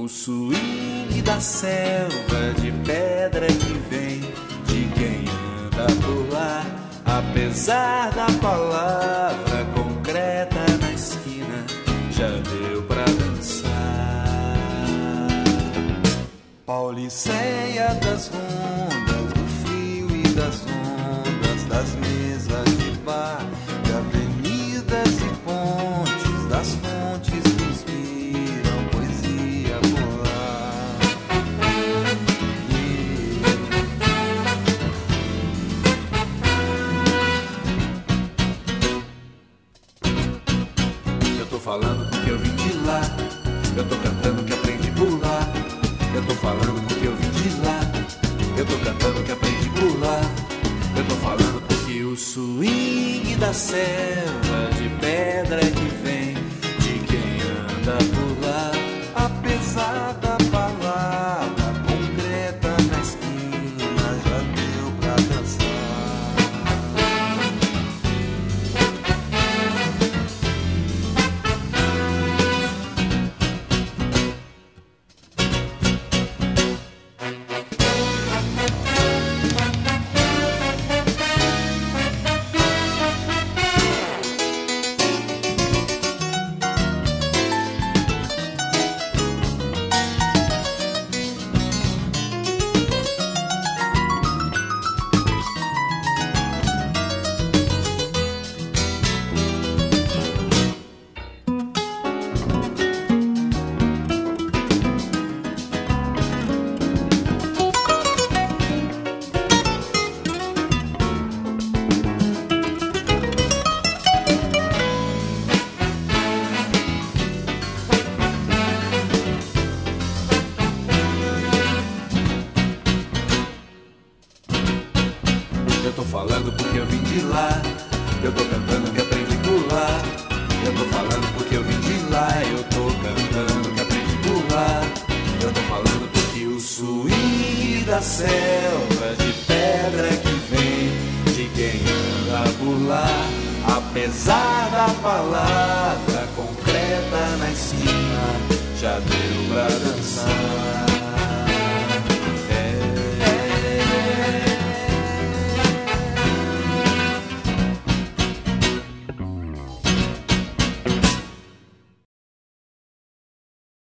swing da selva de pedra que vem de quem anda por lá. Apesar da palavra concreta na esquina, já deu pra dançar. Pauliceia das rondas, do frio e das ondas, das mesas de bar, de avenidas e pontes, das fontes que inspiram poesia polar. Eu tô falando porque eu vim de lá, eu tô cantando que aprendi por lá. Eu tô falando porque eu vim de lá, eu tô cantando que aprendi por lá. Eu tô falando porque o swing da selva de pedra que vem de quem anda por lá. Apesar da palavra concreta na esquina, já deu pra dançar. Eu tô falando porque eu vim de lá, eu tô cantando que aprendi por lá. Eu tô falando porque eu vim de lá, eu tô cantando que aprendi por lá. Eu tô falando porque o swing da selva de pedra que vem de quem anda por lá. Apesar da palavra concreta na esquina, já deu pra dançar.